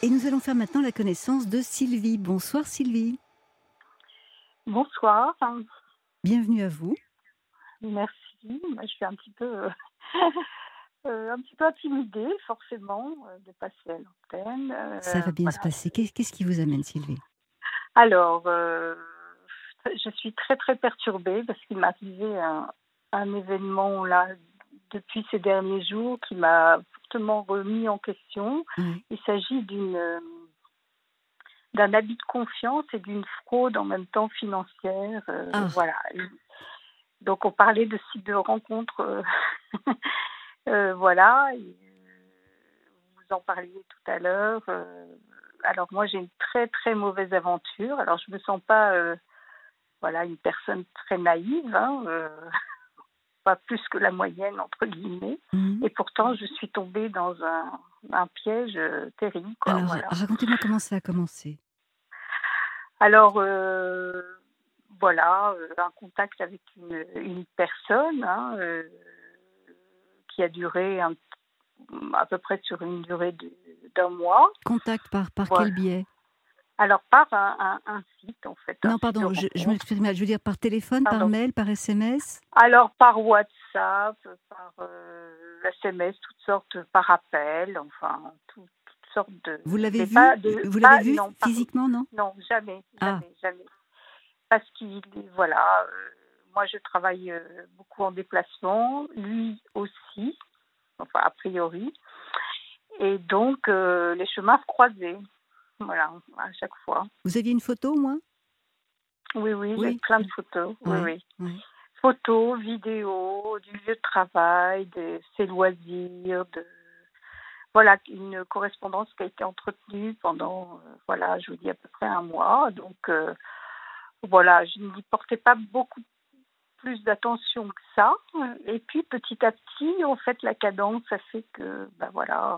Et nous allons faire maintenant la connaissance de Sylvie. Bonsoir Sylvie. Bonsoir, Bienvenue à vous. merci. Moi, je suis un petit peu, un petit peu intimidée, forcément, de passer à l'antenne. Ça va bien se Voilà. passer. Qu'est-ce qui vous amène Sylvie? Alors, je suis très très perturbée parce qu'il m'est arrivé un événement là depuis ces derniers jours qui m'a fortement remis en question. Oui. Il s'agit d'un abus de confiance et d'une fraude en même temps financière. Ah, Voilà. Donc on parlait de sites de rencontres, voilà. Vous en parliez tout à l'heure. Alors moi j'ai une très très mauvaise aventure. Alors je me sens pas, voilà, une personne très naïve, hein, pas plus que la moyenne entre guillemets. mhm. Et pourtant je suis tombée dans un piège terrible, quoi. Alors Voilà. racontez-moi comment ça a commencé. Alors voilà, un contact avec une personne, hein, qui a duré à peu près sur une durée d'un mois. Contact par Voilà. quel biais? Alors par un site, en fait, un Non, site de pardon, je rencontre. m'exprime mal. Je veux dire par téléphone, par Pardon. mail, par SMS? Alors par WhatsApp, par SMS, toutes sortes, par appel, enfin toutes sortes de. Vous l'avez Mais vu? pas de. Vous l'avez Pas, vu non, physiquement, non? non, jamais, Ah, jamais, jamais. Parce qu'il, voilà, moi je travaille beaucoup en déplacement, lui aussi, enfin a priori. Et donc, les chemins se croisaient, voilà, à chaque fois. vous aviez une photo au moins? Oui, oui, j'ai Oui. plein de photos, oui, Oui, oui. oui. Photos, vidéos, du lieu de travail, de ses loisirs, voilà, une correspondance qui a été entretenue pendant, voilà, je vous dis à peu près un mois. Donc, voilà, je n'y portais pas beaucoup plus d'attention que ça. Et puis, petit à petit, en fait, la cadence a fait que, ben voilà,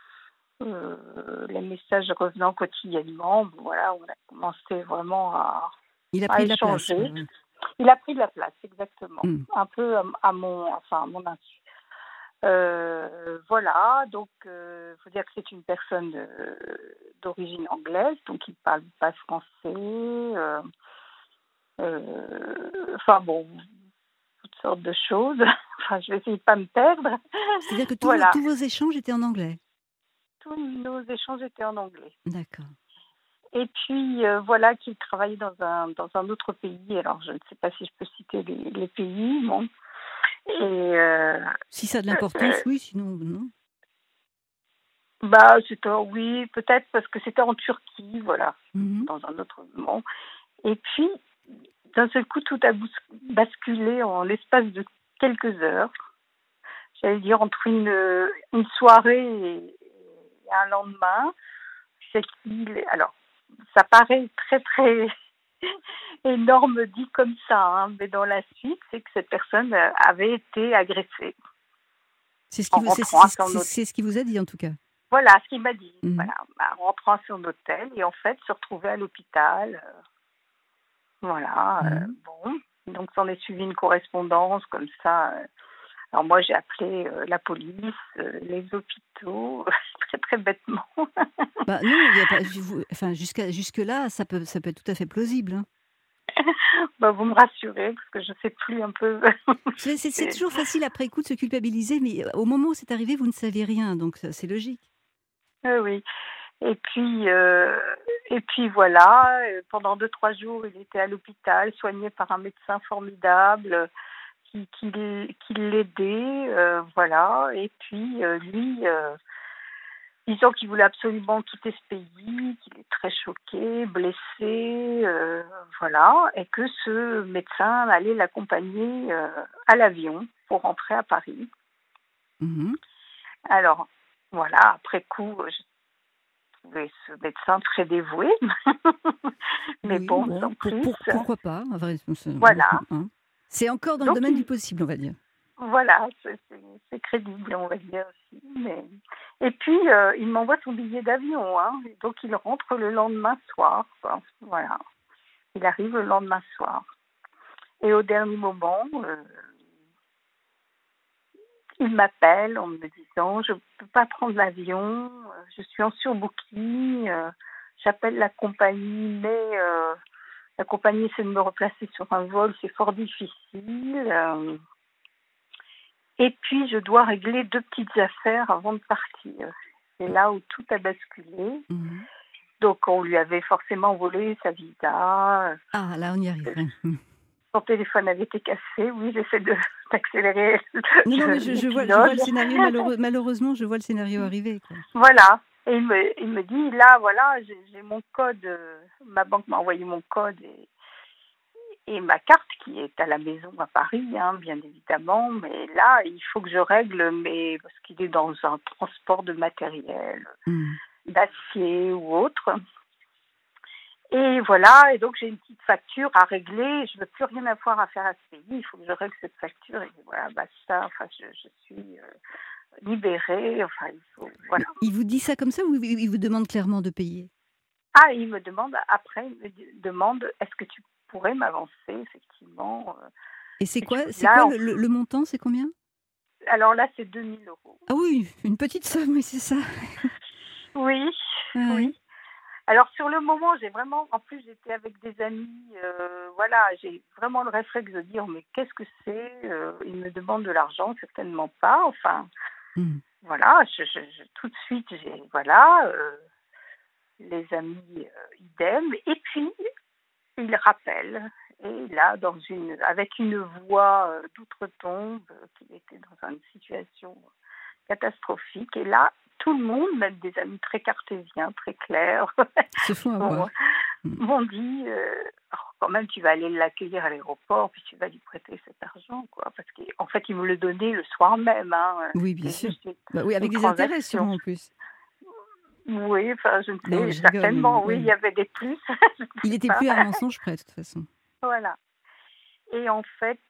les messages revenant quotidiennement, bon, voilà, on a commencé vraiment Il a à pris de la place, quoi. échanger. Oui. Il a pris de la place, exactement, Hmm. un peu à mon insu. Voilà, donc faut dire que c'est une personne d'origine anglaise, donc il ne parle pas français. Enfin bon, toutes sortes de choses. Enfin, je vais essayer de pas me perdre. C'est-à-dire que Voilà, tous vos échanges étaient en anglais? tous nos échanges étaient en anglais. D'accord. Et puis voilà qu'il travaillait dans un autre pays. Alors je ne sais pas si je peux citer les pays, bon. Et Si ça a de l'importance, oui, sinon non. bah c'était, oui, peut-être parce que c'était en Turquie, voilà, Mhm. dans un autre moment. Et puis d'un seul coup tout a basculé en l'espace de quelques heures. J'allais dire entre une soirée et un lendemain. C'est qu'il, alors ça paraît très très énorme dit comme ça, hein, mais dans la suite, c'est que cette personne avait été agressée C'est ce qui en vous, rentrant à son hôtel. c'est ce qui vous a dit en tout cas. Voilà ce qu'il m'a dit. Mhm. Voilà, en rentrant à son hôtel et en fait se retrouver à l'hôpital. Voilà, Mhm. bon. Donc s'en est suivi une correspondance comme ça. Alors moi j'ai appelé la police, les hôpitaux, très très bêtement. Bah non, il y a pas, enfin jusque là, ça peut être tout à fait plausible, hein. Bah, vous me rassurez parce que je sais plus un peu. Vous savez, c'est C'est- toujours facile après coup de se culpabiliser, mais au moment où c'est arrivé, vous ne saviez rien, donc c'est logique. Oui, oui. Et puis voilà, pendant 2, 3 jours, il était à l'hôpital, soigné par un médecin formidable qui l'aidait, voilà. Et puis lui, disant qu'il voulait absolument quitter ce pays, qu'il est très choqué, blessé, voilà, et que ce médecin allait l'accompagner à l'avion pour rentrer à Paris. Mhm. Alors, voilà, après coup, je trouvais ce médecin très dévoué, mais Oui, bon, bon, sans plus. pourquoi pas, à vrai, Voilà. hein. C'est encore dans le Donc, domaine du possible, on va dire. voilà, c'est crédible, on va dire aussi. Mais. Et puis, il m'envoie son billet d'avion, hein, donc il rentre le lendemain soir, quoi. Voilà. Il arrive le lendemain soir. Et au dernier moment, il m'appelle en me disant: «Je ne peux pas prendre l'avion, je suis en surbooking, j'appelle la compagnie, mais la compagnie essaie de me replacer sur un vol, c'est fort difficile, et puis je dois régler 2 petites affaires avant de partir». C'est là où tout a basculé. Mmh. Donc on lui avait forcément volé sa visa, Ah, là, on y arrive, ouais. Mmh. son téléphone avait été cassé. Oui, j'essaie de d'accélérer Non, non, mais je vois l'épisode. le scénario malheureusement, je vois le scénario arriver, quoi. Voilà, et il me dit: «Là, voilà, j'ai mon code, ma banque m'a envoyé mon code et ma carte qui est à la maison à Paris, hein, bien évidemment, mais là, il faut que je règle mes» parce qu'il est dans un transport de matériel, Mmh. d'acier ou autre. Et voilà, et donc j'ai une petite facture à régler, je veux plus rien avoir à faire à ce pays, il faut que je règle cette facture et voilà, basta, enfin je suis libérée, enfin il faut, voilà. Mais il vous dit ça comme ça ou il vous demande clairement de payer? Ah, il me demande après, il me demande: «Est-ce que tu pourrais m'avancer effectivement, Et c'est et tu quoi là, le montant, c'est combien? alors là, c'est 2 000 €. Ah oui, une petite somme, oui, c'est ça. Oui, Ouais, ouais. oui. Alors sur le moment, j'ai vraiment, en plus j'étais avec des amis, voilà, j'ai vraiment le réflexe de dire: «Mais qu'est-ce que c'est? Ils me demandent de l'argent, certainement pas». Enfin, Mmh. voilà, tout de suite, j'ai voilà, les amis, idem, et puis il rappelle, et là, avec une voix, d'outre-tombe, qu'il était dans une situation catastrophique, et là, tout le monde, même des amis très cartésiens, très clairs, Se font avoir. m'ont Mmh. m'ont dit, «Oh, quand même, tu vas aller l'accueillir à l'aéroport, puis tu vas lui prêter cet argent, quoi». Parce qu'en fait, il me le donnait le soir même, hein, Oui, bien c'était sûr. juste Bah oui, une avec des intérêts transaction. sûrement en plus. Oui, enfin, je ne Non, sais, je rigole, mais certainement, oui, il y oui. avait des plus, je ne Il sais était pas. plus à un mensonge près, de toute façon. Voilà. Et en fait,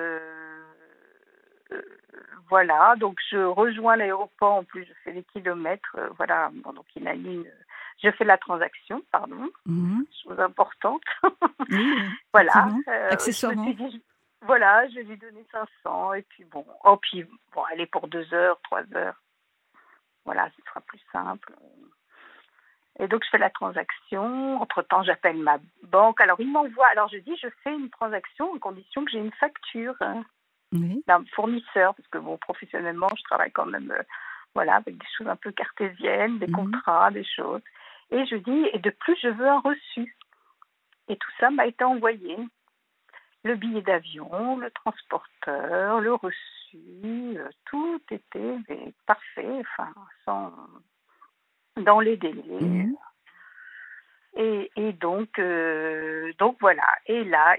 voilà, donc je rejoins l'aéroport, en plus je fais les kilomètres, voilà, bon, donc je fais la transaction, pardon, Mmh mh. chose importante. Oui, oui, Voilà, effectivement. je me suis Accessoirement. dit: «Voilà, je vais lui donner 500», et puis bon, oh puis bon, allez, pour 2 heures, 3 heures, voilà, ce sera plus simple. Et donc je fais la transaction. Entre-temps, j'appelle ma banque. Alors il m'envoie, alors je dis: «Je fais une transaction à condition que j'ai une facture, hein, Oui. d'un fournisseur», parce que bon, professionnellement, je travaille quand même, voilà, avec des choses un peu cartésiennes, des Mmh mh. contrats, des choses. Et je dis: «Et de plus, je veux un reçu». Et tout ça m'a été envoyé. Le billet d'avion, le transporteur, le reçu, tout était mais parfait, enfin sans dans les délais. Mmh. Et donc voilà. Et là,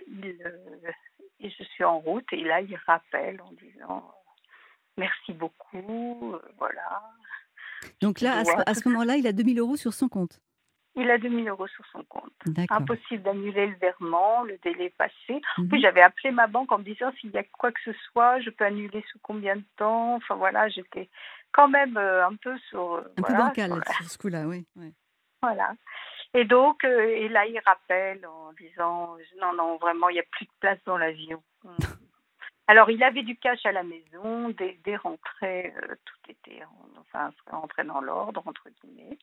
et je suis en route, et là, il rappelle en disant: «Merci beaucoup, voilà, Donc je te là, dois à tout». ce moment-là, il a 2 000 € sur son compte? Il a 2 000 € sur son compte. D'accord. Impossible d'annuler le virement, le délai est passé. Mmh Puis mh. j'avais appelé ma banque en me disant: «S'il y a quoi que ce soit, je peux annuler sous combien de temps?» Enfin voilà, j'étais quand même, un peu sur, Un peu voilà, sur bancal la sur ce coup-là, oui, ouais. voilà. Et donc, et là, il rappelle en disant: «Non, non, vraiment, il y a plus de place dans l'avion». Alors il avait du cash à la maison, des rentrées, tout était rentré dans l'ordre, entre guillemets.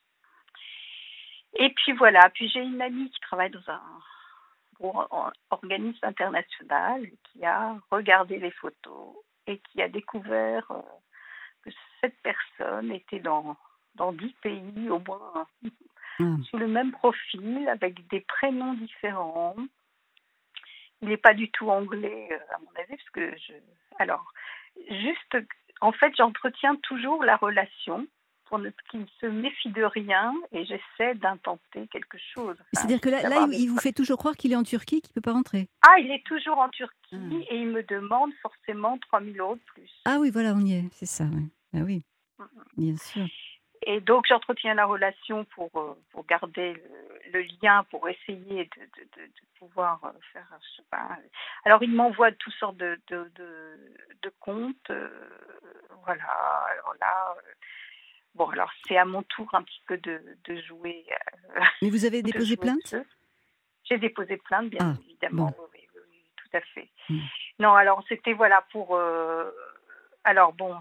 Et puis voilà, puis j'ai une amie qui travaille dans un gros organisme international, qui a regardé les photos et qui a découvert, que cette personne était dans 10 pays au moins, Ah. sous le même profil, avec des prénoms différents. Il n'est pas du tout anglais, à mon avis, parce que alors, juste, en fait, j'entretiens toujours la relation pour qu'il ne se méfie de rien, et j'essaie d'intenter quelque chose, enfin, C'est-à-dire que là, d'avoir des il vous preuves. fait toujours croire qu'il est en Turquie, qu'il peut pas rentrer? Ah, il est toujours en Ah. Turquie et il me demande forcément 3 000 € de plus. Ah oui, voilà, on y est, c'est ça, oui. Ah oui, Mmh mh. bien sûr. Et donc j'entretiens la relation pour garder le lien, pour essayer de pouvoir, faire, je sais pas, alors il m'envoie toutes sortes de comptes, voilà. Alors là, bon, alors c'est à mon tour un petit peu de jouer, Mais vous avez de déposé jouer le plainte? jeu. J'ai déposé plainte, bien Ah, évidemment, bon. oui, oui, oui, oui, tout à fait. Mmh. Non, alors c'était, voilà, pour, Alors bon,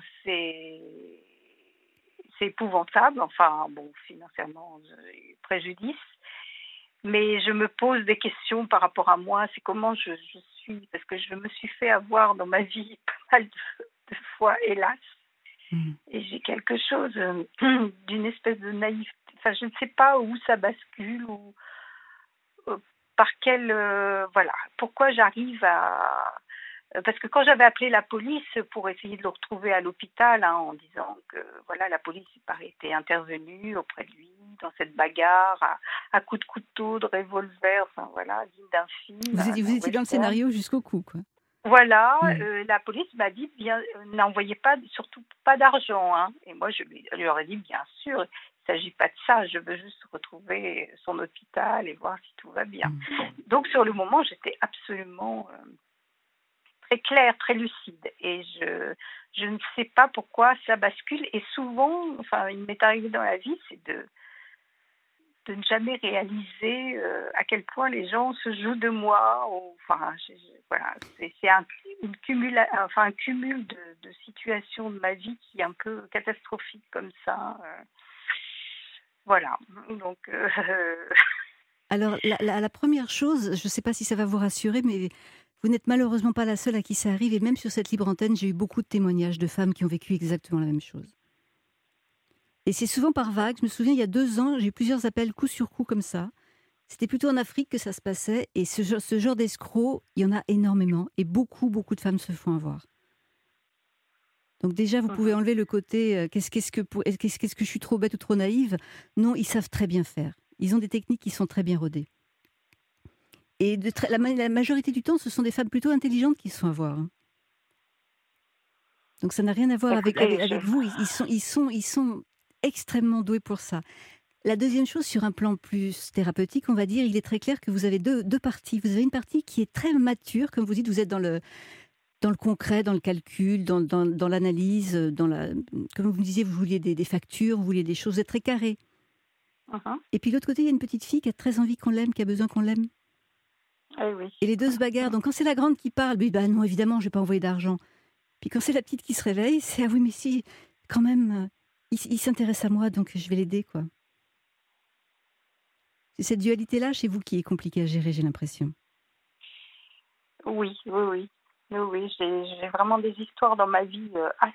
c'est épouvantable. Enfin bon, financièrement, préjudice. Mais je me pose des questions par rapport à moi. C'est comment je suis, parce que je me suis fait avoir dans ma vie pas mal de fois, hélas. Mmh. Et j'ai quelque chose d'une espèce de naïveté. Enfin, je ne sais pas où ça bascule ou euh, par quel. Voilà. Pourquoi j'arrive à. Parce que quand j'avais appelé la police pour essayer de le retrouver à l'hôpital, hein, en disant que voilà, la police était intervenue auprès de lui dans cette bagarre à coups de couteau, de revolver, enfin voilà, digne d'un film, Vous d'un étiez dans le western. scénario jusqu'au cou, quoi. Voilà, Mmh. la police m'a dit bien, n'envoyez pas, surtout pas d'argent, hein. Et moi, je leur ai dit, bien sûr, il ne s'agit pas de ça, je veux juste retrouver son hôpital et voir si tout va bien. Mmh. Donc, sur le moment, j'étais absolument très claire, très lucide. Et je ne sais pas pourquoi ça bascule. Et souvent, enfin, il m'est arrivé dans la vie, c'est de ne jamais réaliser à quel point les gens se jouent de moi. Enfin, voilà, c'est un cumul de situations de ma vie qui est un peu catastrophique comme ça. Voilà. Donc, Alors la première chose, je ne sais pas si ça va vous rassurer, mais vous n'êtes malheureusement pas la seule à qui ça arrive et même sur cette libre antenne, j'ai eu beaucoup de témoignages de femmes qui ont vécu exactement la même chose. Et c'est souvent par vagues. Je me souviens, il y a 2 ans, j'ai eu plusieurs appels coup sur coup comme ça. C'était plutôt en Afrique que ça se passait et ce genre d'escrocs, il y en a énormément et beaucoup, beaucoup de femmes se font avoir. Donc déjà, vous pouvez mhm. enlever le côté qu'est-ce que je suis trop bête ou trop naïve. Non, ils savent très bien faire. Ils ont des techniques qui sont très bien rodées. Et la majorité du temps, ce sont des femmes plutôt intelligentes qui se font avoir, hein. Donc ça n'a rien à voir avec, Écoutez, avec vous. Ils sont extrêmement doués pour ça. La deuxième chose, sur un plan plus thérapeutique, on va dire, il est très clair que vous avez deux parties. Vous avez une partie qui est très mature, comme vous dites, vous êtes dans le concret, dans le calcul, dans l'analyse, comme vous me disiez, vous vouliez des factures, vous vouliez des choses, vous êtes très carré. mhm. Et puis de l'autre côté, il y a une petite fille qui a très envie qu'on l'aime, qui a besoin qu'on l'aime. Eh oui. Et les deux se bagarrent. Donc quand c'est la grande qui parle, oui, bah non, évidemment, je ne vais pas envoyer d'argent. Puis quand c'est la petite qui se réveille, c'est ah oui, mais si, quand même, il s'intéresse à moi, donc je vais l'aider, quoi. C'est cette dualité-là chez vous qui est compliquée à gérer, j'ai l'impression. Oui, oui, oui. Oui, oui, j'ai vraiment des histoires dans ma vie assez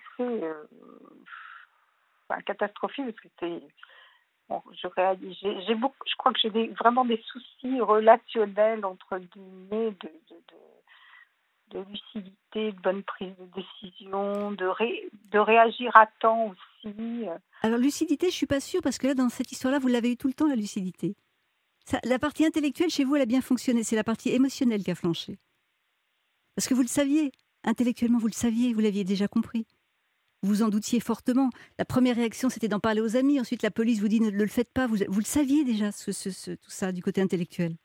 enfin, catastrophiques parce que c'est. Bon, je réalise, je crois que vraiment des soucis relationnels entre guillemets de lucidité, de bonne prise de décision, de réagir à temps aussi. Alors lucidité, je suis pas sûre parce que là, dans cette histoire-là, vous l'avez eu tout le temps, la lucidité. La partie intellectuelle chez vous, elle a bien fonctionné. C'est la partie émotionnelle qui a flanché. Parce que vous le saviez. Intellectuellement, vous le saviez, vous l'aviez déjà compris. Vous vous en doutiez fortement. La première réaction, c'était d'en parler aux amis. Ensuite, la police vous dit ne le faites pas. Vous le saviez déjà, tout ça, du côté intellectuel.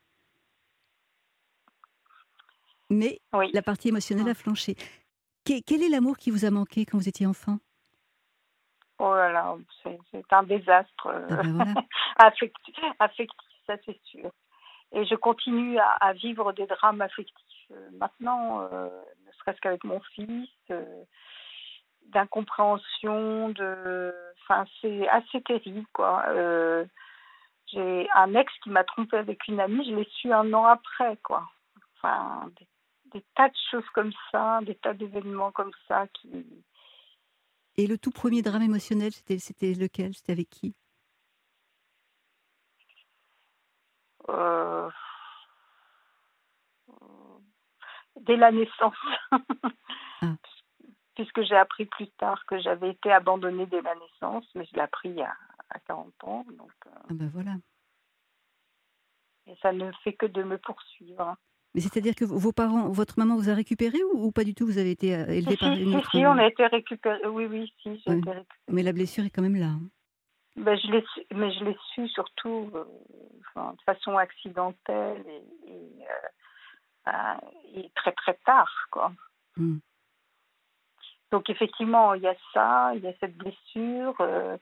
Mais Oui. la partie émotionnelle a flanché. Quel est l'amour qui vous a manqué quand vous étiez enfant? Oh là là, c'est un désastre Ah ben voilà. affectif, ça c'est sûr. Et je continue à vivre des drames affectifs maintenant, ne serait-ce qu'avec mon fils, d'incompréhension, enfin c'est assez terrible quoi. J'ai un ex qui m'a trompée avec une amie, je l'ai su 1 an après quoi. Enfin des tas de choses comme ça, des tas d'événements comme ça qui, Et le tout premier qui drame émotionnel, c'était lequel? C'était avec qui? euh, dès la naissance. Ah, Puisque j'ai appris plus tard que j'avais été abandonnée dès la naissance, mais je l'ai appris à 40 ans, donc, ah ben voilà. et ça ne fait que de me poursuivre. Mais c'est-à-dire que vos parents, votre maman vous a récupéré ou pas du tout? Vous avez été Si, élevé par si, une si, autre. si, on a été récupérés. Oui, oui, si, j'ai Ouais. été Mais la récupérée. blessure est quand même là, hein. Ben, mais je l'ai su surtout enfin, de façon accidentelle et très très tard, quoi. Mmh. Donc effectivement, il y a ça, il y a cette blessure.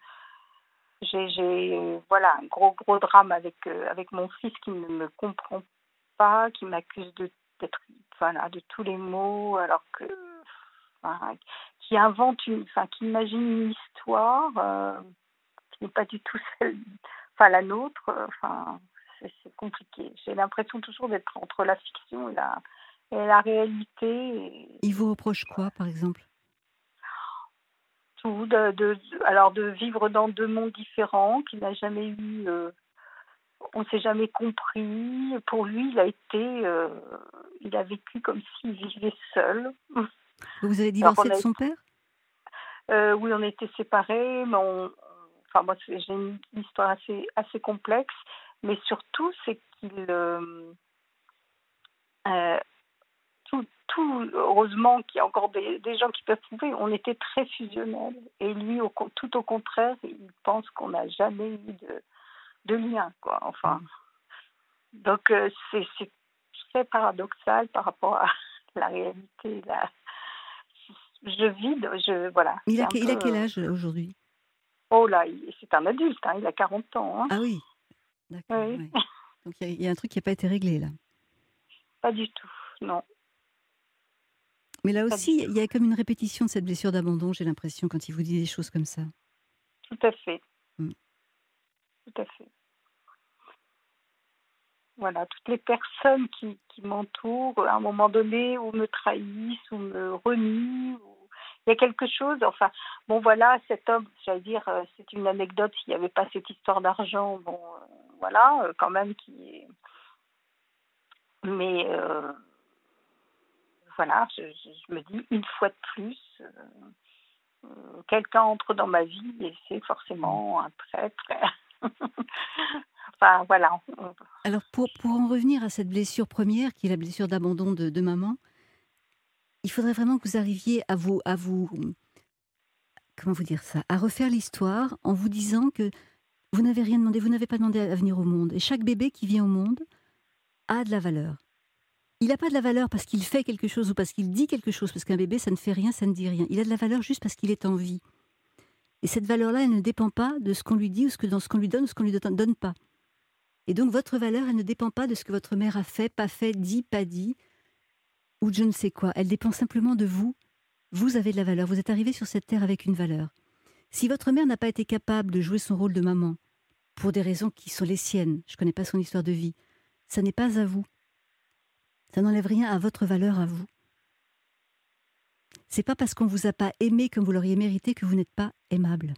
J'ai voilà un gros drame avec mon fils qui ne me comprend pas, qui m'accuse d'être voilà de tous les maux, alors que enfin, qui invente qui imagine une histoire qui n'est pas du tout celle, enfin la nôtre. Enfin, c'est compliqué. J'ai l'impression toujours d'être entre la fiction et la réalité. Il vous reproche quoi, par exemple? Tout, alors de vivre dans deux mondes différents, qu'il n'a jamais eu, on s'est jamais compris. Pour lui, il a vécu comme s'il vivait seul. Vous avez Alors divorcé de son père? oui, on était séparés, mais enfin moi j'ai une histoire assez complexe, mais surtout c'est qu'il euh, heureusement qu'il y a encore des gens qui peuvent trouver, on était très fusionnels. Et lui, tout au contraire, il pense qu'on n'a jamais eu de lien, quoi. Enfin, donc c'est très paradoxal par rapport à la réalité. Voilà, c'est un Il a quel peu. âge aujourd'hui? Oh là, c'est un adulte, hein, il a 40 ans. Hein. Ah oui, d'accord, Oui, ouais. Donc il y a un truc qui n'a pas été réglé là. pas du tout, non, Mais là pas du aussi, tout. il y a comme une répétition de cette blessure d'abandon, j'ai l'impression, quand il vous dit des choses comme ça. Tout à fait, Mmh. tout à fait. Voilà, toutes les personnes qui m'entourent, à un moment donné, ou me trahissent, ou me renient, il y a quelque chose, enfin, bon voilà, cet homme, j'allais dire, c'est une anecdote, s'il n'y avait pas cette histoire d'argent, bon, voilà, quand même, mais voilà, je me dis, une fois de plus, quelqu'un entre dans ma vie et c'est Mmh. forcément un traître. Enfin, voilà. Alors pour en revenir à cette blessure première, qui est la blessure d'abandon de maman, il faudrait vraiment que vous arriviez comment vous dire ça? À refaire l'histoire en vous disant que vous n'avez rien demandé, vous n'avez pas demandé à venir au monde et chaque bébé qui vient au monde a de la valeur. Il n'a pas de la valeur parce qu'il fait quelque chose ou parce qu'il dit quelque chose, parce qu'un bébé, ça ne fait rien, ça ne dit rien. Il a de la valeur juste parce qu'il est en vie. Et cette valeur-là, elle ne dépend pas de ce qu'on lui dit ou dans ce qu'on lui donne ou ce qu'on lui donne pas. Et donc votre valeur, elle ne dépend pas de ce que votre mère a fait, pas fait, dit, pas dit, ou de je ne sais quoi. Elle dépend simplement de vous. Vous avez de la valeur. Vous êtes arrivé sur cette terre avec une valeur. Si votre mère n'a pas été capable de jouer son rôle de maman, pour des raisons qui sont les siennes, je ne connais pas son histoire de vie, ça n'est pas à vous. Ça n'enlève rien à votre valeur à vous. C'est pas parce qu'on vous a pas aimé comme vous l'auriez mérité que vous n'êtes pas aimable.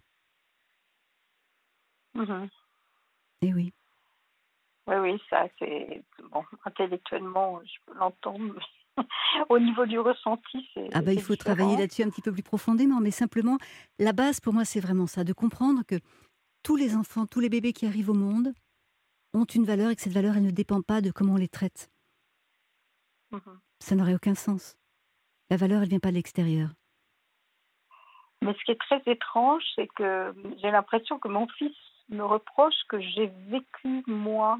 Mhm. Eh oui. Oui, oui, ça, c'est bon. Intellectuellement, je peux l'entendre, mais au niveau du ressenti, Ah bah, il c'est faut travailler différent. là-dessus un petit peu plus profondément, mais simplement, la base pour moi, c'est vraiment ça, de comprendre que tous les enfants, tous les bébés qui arrivent au monde ont une valeur et que cette valeur, elle ne dépend pas de comment on les traite. Mhm. Ça n'aurait aucun sens. La valeur, elle vient pas de l'extérieur. Mais ce qui est très étrange, c'est que j'ai l'impression que mon fils me reproche que j'ai vécu, moi,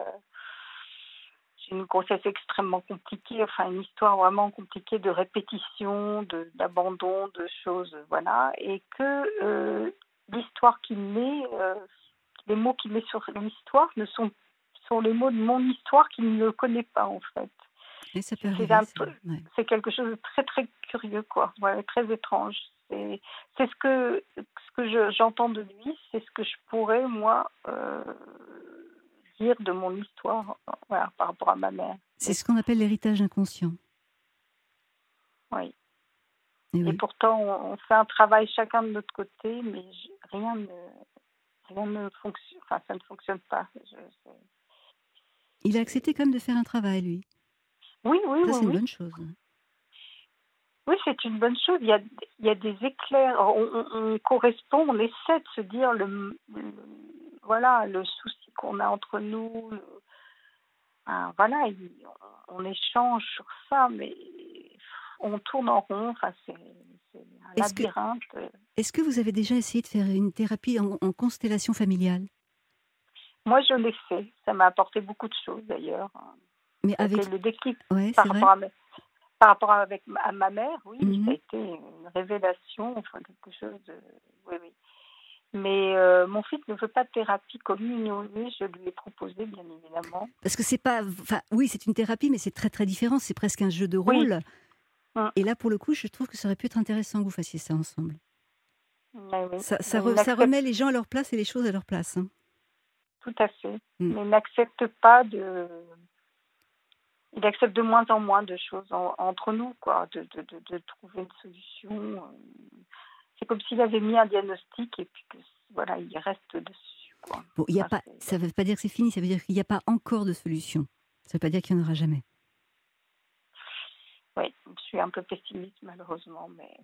j'ai une grossesse extrêmement compliquée, enfin une histoire vraiment compliquée de répétition, d'abandon, de choses, voilà, et que l'histoire qu'il met, les mots qu'il met sur l'histoire sont les mots de mon histoire qu'il ne connaît pas en fait. Et ça peut C'est arriver, un ça. peu, Ouais. c'est quelque chose de très très curieux quoi, ouais, très étrange. C'est j'entends de lui, c'est ce que je pourrais moi dire de mon histoire, voilà, par rapport à ma mère. C'est ce qu'on appelle l'héritage inconscient. Oui. Eh Et oui. pourtant, on fait un travail chacun de notre côté, mais rien ne fonctionne. Enfin, ça ne fonctionne pas. Il a accepté quand même de faire un travail, lui. Oui, oui, Ça, oui, c'est une oui. bonne chose. Oui, c'est une bonne chose. Il y a des éclairs. On correspond, on essaie de se dire voilà, le souci qu'on a entre nous. Voilà, on échange sur ça, mais on tourne en rond. Enfin, c'est un Est-ce que, labyrinthe. est-ce que vous avez déjà essayé de faire une thérapie en constellation familiale? Moi, je l'ai fait. Ça m'a apporté beaucoup de choses, d'ailleurs. Mais Ça a été avec... le déclic Ouais, par c'est vrai. rapport par rapport à ma mère, oui, ça a Mhm. été une révélation, enfin quelque chose de... Oui, oui. Mais mon fils ne veut pas de thérapie commune, oui, je lui ai proposé, bien évidemment. Parce que c'est pas... Enfin, oui, c'est une thérapie, mais c'est très très différent. C'est presque un jeu de Oui, rôle. Mm. Et là, pour le coup, je trouve que ça aurait pu être intéressant que vous fassiez ça ensemble. Mais oui, Ça mais il remet n'accepte les gens à leur place et les choses à leur place, hein. tout à fait. Mmh. Mais il n'accepte pas de. Il accepte de moins en moins de choses entre nous, quoi, de trouver une solution. C'est comme s'il avait mis un diagnostic et puis que voilà, il reste dessus, quoi. Bon, il y a Enfin, pas ça ne veut pas dire que c'est fini, ça veut dire qu'il n'y a pas encore de solution. Ça ne veut pas dire qu'il n'y en aura jamais. oui, je suis un peu pessimiste malheureusement, mais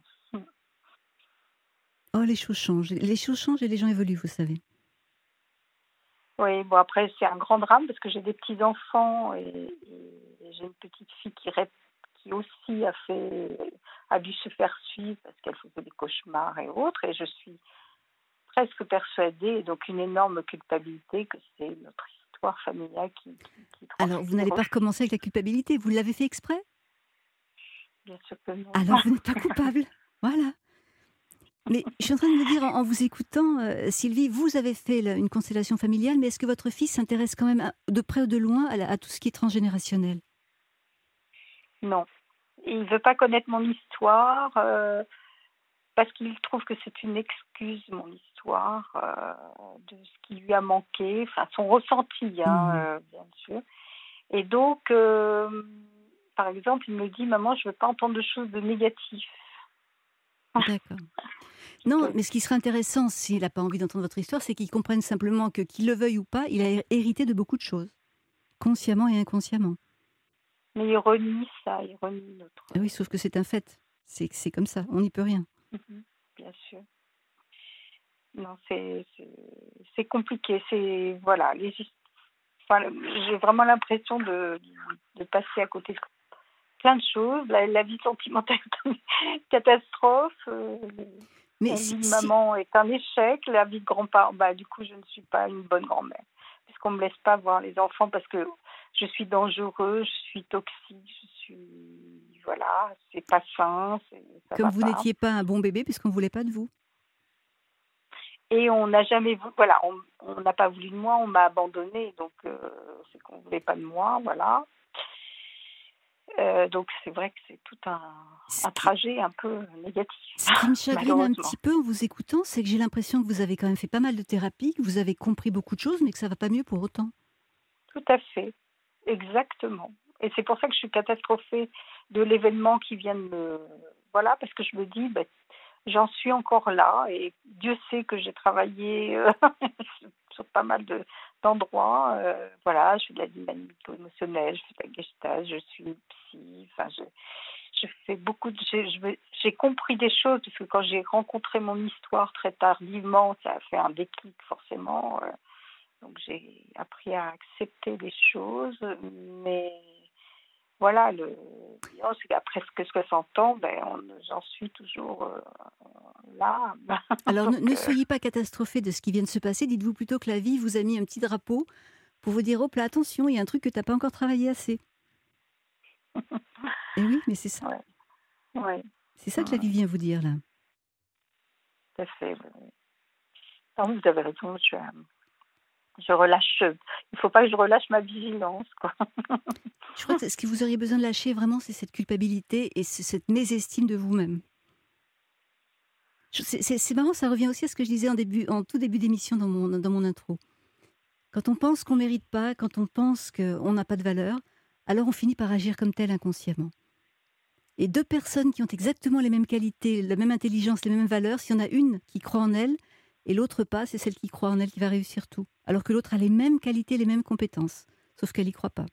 Oh, les choses changent. Les choses changent et les gens évoluent, vous savez. oui, bon après c'est un grand drame parce que j'ai des petits enfants et j'ai une petite fille qui aussi a dû se faire suivre parce qu'elle faisait des cauchemars et autres, et je suis presque persuadée, donc une énorme culpabilité, que c'est notre histoire familiale Alors, vous qui n'allez pas refuse. recommencer avec la culpabilité, vous l'avez fait exprès? Bien sûr que non. Alors vous n'êtes pas coupable. Voilà. Mais je suis en train de me dire, en vous écoutant, Sylvie, vous avez fait une constellation familiale, mais est-ce que votre fils s'intéresse quand même de près ou de loin à tout ce qui est transgénérationnel? Non. Il veut pas connaître mon histoire parce qu'il trouve que c'est une excuse, mon histoire, de ce qui lui a manqué, enfin son ressenti, hein, Mmh. bien sûr. Et donc, par exemple, il me dit, maman, je veux pas entendre de choses de négatives. D'accord. Non, Donc, mais ce qui serait intéressant, s'il n'a pas envie d'entendre votre histoire, c'est qu'il comprenne simplement que, qu'il le veuille ou pas, il a hérité de beaucoup de choses, consciemment et inconsciemment. mais il renie ça, il renie notre. Ah oui, sauf que c'est un fait. C'est comme ça, on n'y peut rien. Mhm, bien sûr. Non, c'est compliqué. C'est voilà, enfin, j'ai vraiment l'impression de passer à côté de plein de choses. La vie sentimentale est une catastrophe. Mais La vie de si... maman est un échec. La vie de grand-père, bah, du coup, je ne suis pas une bonne grand-mère. Puisqu'on ne me laisse pas voir les enfants parce que je suis dangereux, je suis toxique, je suis. Voilà, c'est pas sain, ça Comme va vous pas. n'étiez pas un bon bébé, puisqu'on ne voulait pas de vous. Et on n'a jamais voulu, voilà, on n'a pas voulu de moi, on m'a abandonnée, donc c'est qu'on ne voulait pas de moi, voilà. Donc c'est vrai que c'est tout Ce un qui, trajet un peu négatif, ce qui me chagrine un malheureusement. petit peu en vous écoutant, c'est que j'ai l'impression que vous avez quand même fait pas mal de thérapie, que vous avez compris beaucoup de choses, mais que ça va pas mieux pour autant. Tout à fait, exactement. Et c'est pour ça que je suis catastrophée de l'événement qui vient de me. Voilà, parce que je me dis, ben, j'en suis encore là, et Dieu sait que j'ai travaillé sur pas mal d'endroits. Voilà, je fais de la dynamico-émotionnelle, je fais de la gestalt, je suis psy, enfin, je fais beaucoup de. J'ai compris des choses, parce que quand j'ai rencontré mon histoire très tardivement, ça a fait un déclic forcément. Donc j'ai appris à accepter les choses, mais voilà, le bilan, c'est qu'après ce que 60 ans, ben, j'en suis toujours là. Alors Donc, ne soyez pas catastrophés de ce qui vient de se passer, dites-vous plutôt que la vie vous a mis un petit drapeau pour vous dire, hop là, attention, il y a un truc que tu n'as pas encore travaillé assez. Eh oui, mais c'est ça. ouais, ouais, C'est ça que la vie vient vous dire là. tout à fait. Ouais, ouais. Non, vous avez raison, je relâche. Il ne faut pas que je relâche ma vigilance, quoi. Je crois que ce que vous auriez besoin de lâcher vraiment, c'est cette culpabilité et c'est cette mésestime de vous-même. C'est marrant, ça revient aussi à ce que je disais en tout début d'émission dans mon intro. Quand on pense qu'on ne mérite pas, quand on pense qu'on n'a pas de valeur, alors on finit par agir comme tel inconsciemment. Et deux personnes qui ont exactement les mêmes qualités, la même intelligence, les mêmes valeurs, s'il y en a une qui croit en elle et l'autre pas, c'est celle qui croit en elle qui va réussir tout. Alors que l'autre a les mêmes qualités, les mêmes compétences, sauf qu'elle n'y croit pas.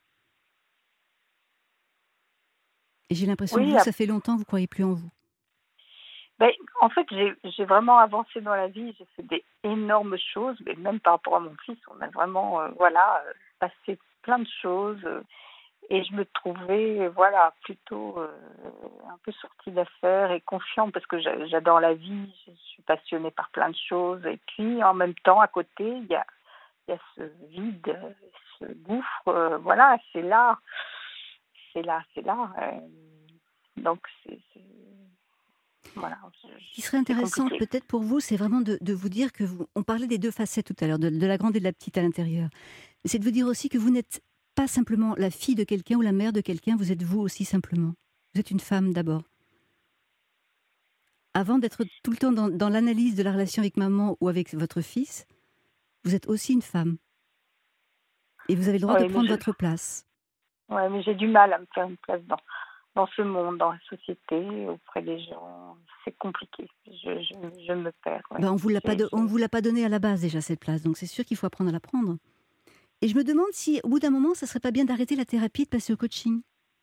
Et j'ai l'impression que Oui, vous, ça fait longtemps que vous ne croyez plus en vous. ben, en fait, j'ai vraiment avancé dans la vie. J'ai fait des énormes choses, mais même par rapport à mon fils, on a vraiment voilà, passé plein de choses. Et je me trouvais voilà, plutôt un peu sortie d'affaires et confiante parce que j'adore la vie, je suis passionnée par plein de choses. Et puis, en même temps, à côté, il y a ce vide, ce gouffre. Voilà, c'est là. C'est là, c'est là. Donc, voilà, Ce qui serait c'est intéressant compliqué. peut-être pour vous, c'est vraiment de vous dire que on parlait des deux facettes tout à l'heure, de la grande et de la petite à l'intérieur. Mais c'est de vous dire aussi que vous n'êtes pas simplement la fille de quelqu'un ou la mère de quelqu'un, vous êtes vous aussi simplement. Vous êtes une femme d'abord. Avant d'être tout le temps dans l'analyse de la relation avec maman ou avec votre fils, vous êtes aussi une femme. Et vous avez le droit de Ouais, prendre votre place. ouais, mais j'ai du mal à me faire une place dans ce monde, dans la société, auprès des gens. C'est compliqué. Je me perds. Ouais. Ben, on ne vous l'a pas donné à la base déjà cette place, donc c'est sûr qu'il faut apprendre à la prendre. Et je me demande si, au bout d'un moment, ça serait pas bien d'arrêter la thérapie et de passer au coaching.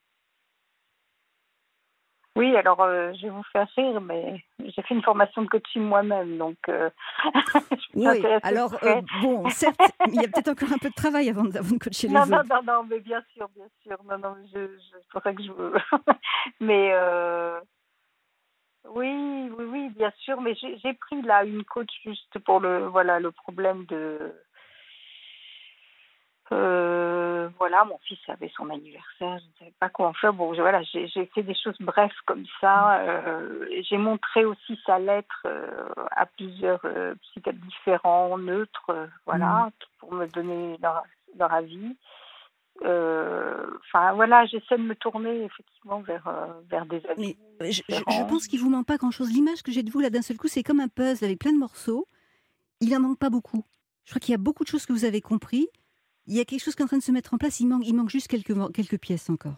Oui, alors je vais vous faire rire, mais j'ai fait une formation de coaching moi-même, donc je suis Oui, intéressée de alors près. bon, certes, il y a peut-être encore un peu de travail avant de coacher Non, les non, autres. non, non, mais bien sûr, bien sûr. Non, non, c'est pour ça que je veux. Mais oui, oui, oui, bien sûr. Mais j'ai pris là une coach juste pour le problème de. Voilà, mon fils avait son anniversaire, je ne savais pas quoi en faire. Bon, voilà, j'ai fait des choses brefs comme ça. J'ai montré aussi sa lettre à plusieurs psychiatres différents, neutres, Mm. voilà, pour me donner leur avis. Enfin, voilà, j'essaie de me tourner effectivement vers des avis Mais je différents. pense qu'il vous manque pas grand-chose. L'image que j'ai de vous là d'un seul coup, c'est comme un puzzle avec plein de morceaux. Il en manque pas beaucoup. Je crois qu'il y a beaucoup de choses que vous avez compris. Il y a quelque chose qui est en train de se mettre en place. Il manque juste quelques pièces encore.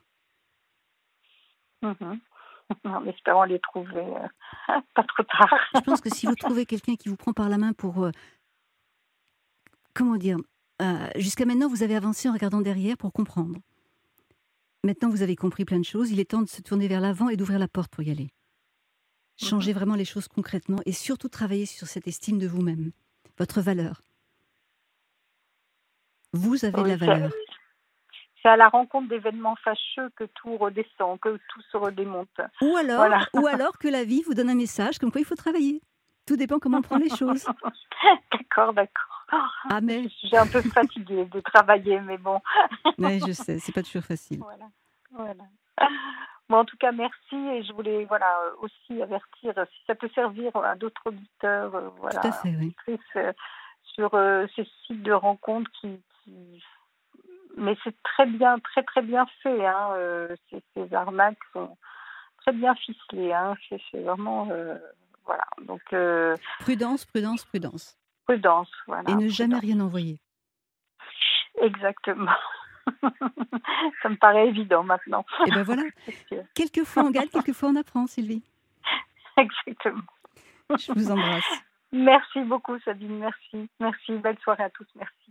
Mhm. En espérant les trouver pas trop tard. Je pense que si vous trouvez quelqu'un qui vous prend par la main pour, comment dire, jusqu'à maintenant, vous avez avancé en regardant derrière pour comprendre. Maintenant, vous avez compris plein de choses. Il est temps de se tourner vers l'avant et d'ouvrir la porte pour y aller. Mhm. Changer vraiment les choses concrètement et surtout travailler sur cette estime de vous-même, votre valeur. Vous avez de la Oui, valeur. c'est à la rencontre d'événements fâcheux que tout redescend, que tout se redémonte. Voilà. Ou alors que la vie vous donne un message comme quoi il faut travailler. Tout dépend comment on prend les choses. D'accord, d'accord. Ah Je mais, suis un peu fatiguée de travailler, mais bon. ouais, je sais, c'est pas toujours facile. Voilà. Voilà. Bon, en tout cas, merci. Et je voulais voilà, aussi avertir, si ça peut servir à d'autres auditeurs, Tout à voilà, fait, oui. auditrices, sur ces sites de rencontres mais c'est très bien, très très bien fait. Hein, ces arnaques sont très bien ficelées. Hein, c'est vraiment voilà. Donc Prudence, prudence, prudence. prudence, Et voilà, ne jamais prudence. rien envoyer. Exactement. Ça me paraît évident maintenant. Et ben voilà, C'est sûr. quelquefois on gagne, quelquefois on apprend, Sylvie. Exactement. Je vous embrasse. Merci beaucoup, Sabine. Merci. Merci. Belle soirée à tous. Merci.